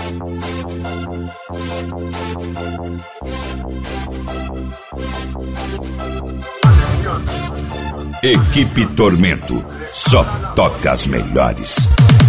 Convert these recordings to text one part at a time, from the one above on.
Equipe Tormento, só toca as melhores.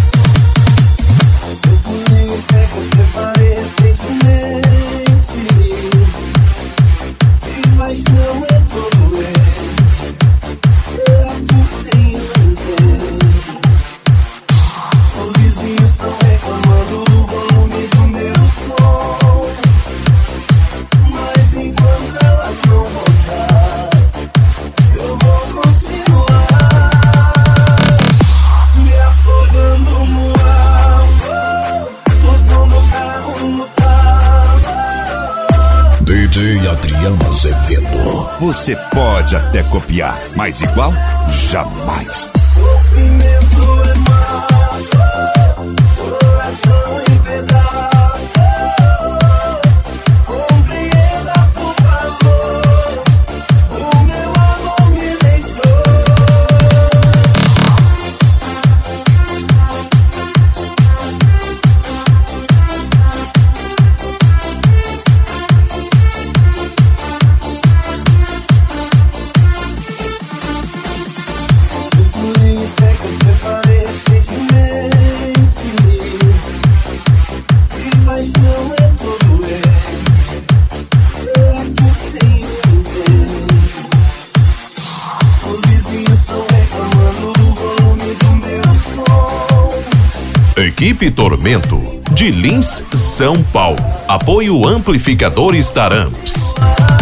DJ Adriano Azevedo. Você pode até copiar, mas igual, jamais. O cimento é mato, coração em pedaços. Compreenda, por favor, o meu amor me deixou. Equipe Tormento, de Lins, São Paulo. Apoio Amplificadores Taramps.